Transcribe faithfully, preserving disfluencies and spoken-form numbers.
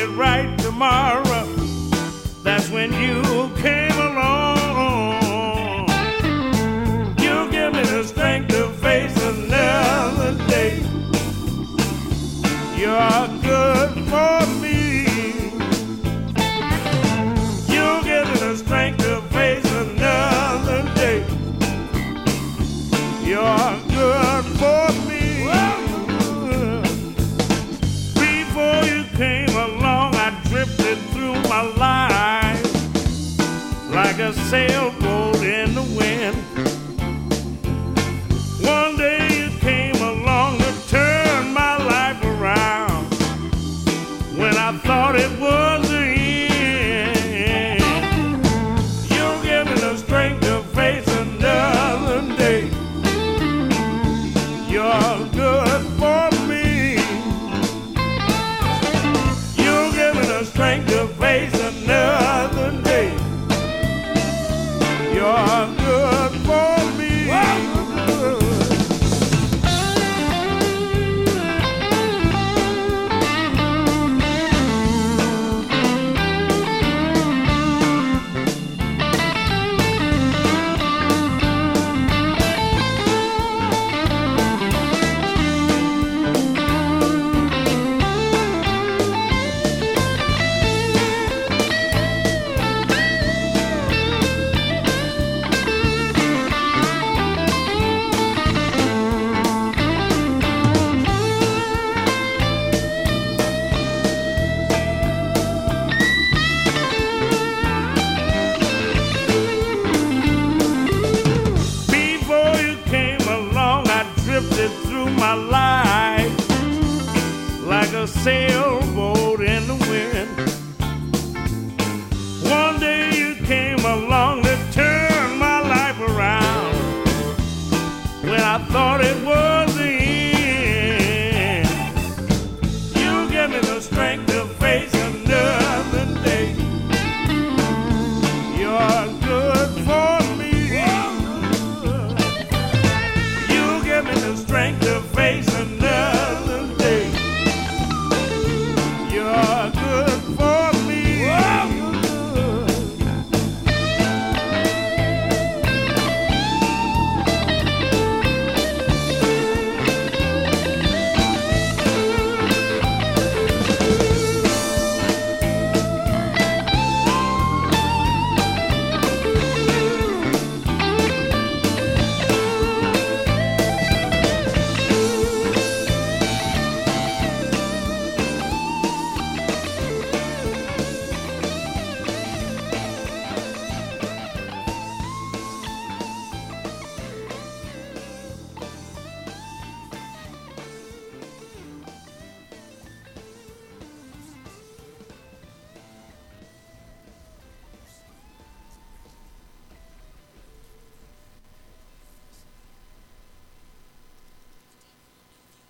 it right tomorrow. That's when you came along. You give me the strength to face another day. You're good for me. You give me the strength to face another day. You're good for me. Before you came along, I drifted through my life like a sailboat in the wind. One day you came along to turn my life around when I thought it was the end. You give me the strength to face another day. You're good for me. You give me the strength to face another day. You're good for me. Through my life like a sailboat in the wind. One day you came along to turn my life around when I thought it was